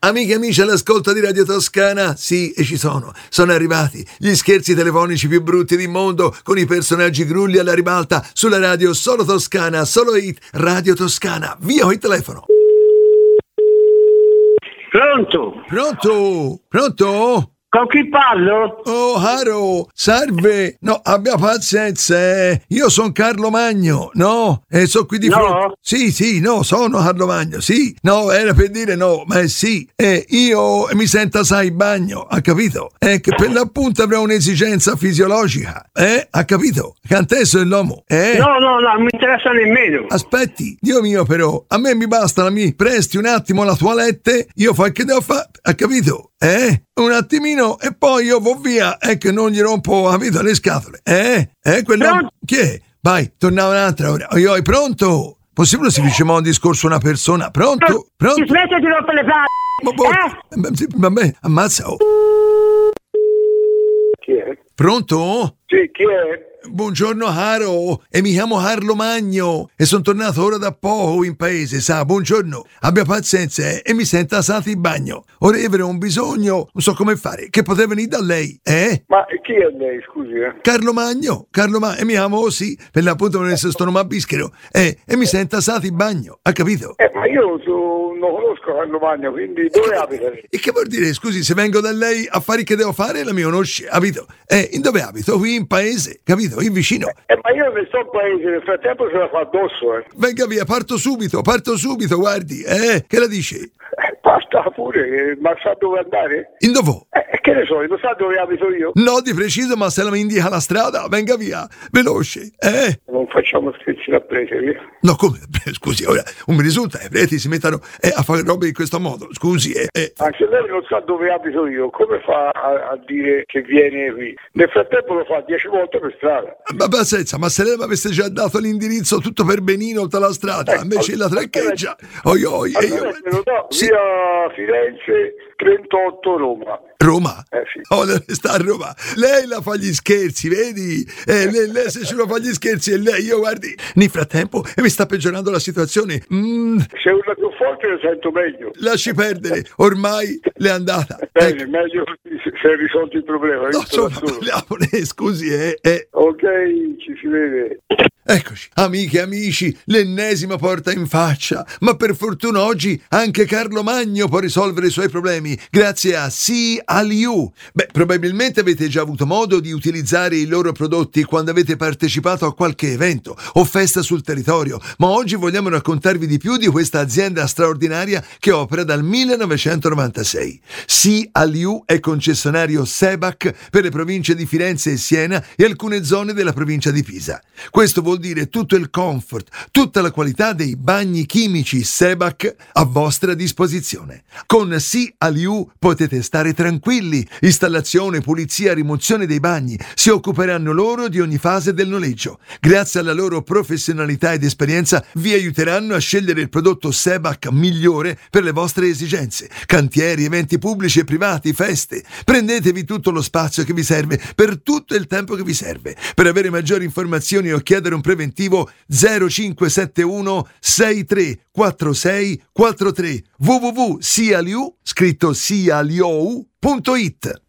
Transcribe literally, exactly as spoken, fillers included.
Amiche e amici all'ascolto di Radio Toscana, sì, e ci sono, sono arrivati gli scherzi telefonici più brutti del mondo con i personaggi grulli alla ribalta sulla radio solo toscana, solo hit, Radio Toscana. Via il telefono. Pronto? Pronto? Pronto? Con chi parlo? Oh, Haro, salve. No, abbia pazienza, eh. Io sono Carlo Magno, no? E sono qui di No? fronte. Sì, sì, no, sono Carlo Magno, sì. No, era per dire no, ma è sì. E io mi sento assai bagno, ha capito? E che per l'appunto avrò un'esigenza fisiologica, eh? Ha capito? Cantesso è l'uomo, eh? No, no, no, non mi interessa nemmeno. Aspetti, Dio mio però, a me mi basta la mi presti un attimo la toilette, io fa che devo fare, ha capito? Eh? Un attimino e poi io vo via e che non gli rompo, capito, le scatole, eh? Eh, quello... Pronto? Chi è? Vai, tornava un'altra ora. Io, è pronto? Possibile si dice un discorso a una persona? Pronto? Pronto? Ti smetti di rompere le palle? Ma boh, Eh? eh, sì, vabbè, ammazza. Oh. Chi è? Pronto? Sì, chi è? Buongiorno Caro, e mi chiamo Carlo Magno e sono tornato ora da poco in paese, sa, buongiorno, abbia pazienza eh, e mi senta asato in bagno. Ora io avrei un bisogno, non so come fare, che poteva venire da lei, eh? Ma chi è lei, scusi? Eh? Carlo Magno, Carlo Magno, e mi chiamo così, per l'appunto non essere sto nome a bischero, eh, e mi senta asato in bagno, ha capito? Eh, ma io so, non conosco Carlo Magno, quindi dove abita lei? E che vuol dire, scusi, se vengo da lei a fare che devo fare, la mi conosce, capito? Eh, in dove abito? Qui in paese, capito? In vicino. Eh, ma io ne sto in paese, nel frattempo se la fa addosso, eh. Venga via, parto subito, parto subito, guardi, eh, che la dice? Eh, basta pure, eh, ma sa dove andare? In dove? Eh, che ne so, non sa dove abito io? No, di preciso, ma se la mi indica la strada, venga via, veloce, eh? Non facciamo scherzi da prete, via. No, come? Scusi, ora, non mi risulta, i preti si mettano eh, a fare robe in questo modo, scusi, eh. eh. Ma se lei non sa dove abito io, come fa a, a dire che viene qui? Nel frattempo lo fa dieci volte per strada. Ma pazienza, ma se lei mi avesse già dato l'indirizzo tutto per benino tutta la strada, Eh, invece la allora- traccheggia, oi oi, e io... Allora te lo do, Sì. via Firenze trentotto Roma. Roma? Eh sì. Oh, dove sta a Roma? Lei la fa gli scherzi, vedi? Eh, lei, lei se ce lo fa gli scherzi e lei, io guardi, nel frattempo e mi sta peggiorando la situazione. Mm, Se urla più forte lo sento meglio. lasci perdere, ormai le è andata. Bene, Ecco. meglio così se se è risolto il problema. No, visto da insomma, solo. parliamone, scusi, eh, eh. Ok, ci si vede. Eccoci, amiche e amici, l'ennesima porta in faccia, ma per fortuna oggi anche Carlo Magno può risolvere i suoi problemi grazie a C L U. Beh, probabilmente avete già avuto modo di utilizzare i loro prodotti quando avete partecipato a qualche evento o festa sul territorio, ma oggi vogliamo raccontarvi di più di questa azienda straordinaria che opera dal millenovecentonovantasei. C L U è concessionario Sebac per le province di Firenze e Siena e alcune zone della provincia di Pisa. Questo vuol dire tutto il comfort, tutta la qualità dei bagni chimici Sebac a vostra disposizione. Con C L U potete stare tranquilli. Installazione, pulizia, rimozione dei bagni. Si occuperanno loro di ogni fase del noleggio. Grazie alla loro professionalità ed esperienza vi aiuteranno a scegliere il prodotto Sebac migliore per le vostre esigenze. Cantieri, eventi pubblici e privati, feste. Prendetevi tutto lo spazio che vi serve per tutto il tempo che vi serve. Per avere maggiori informazioni o chiedere un preventivo zero cinque sette uno sei tre quattro sei quattro tre w w w punto c l u scritto c l u punto i t.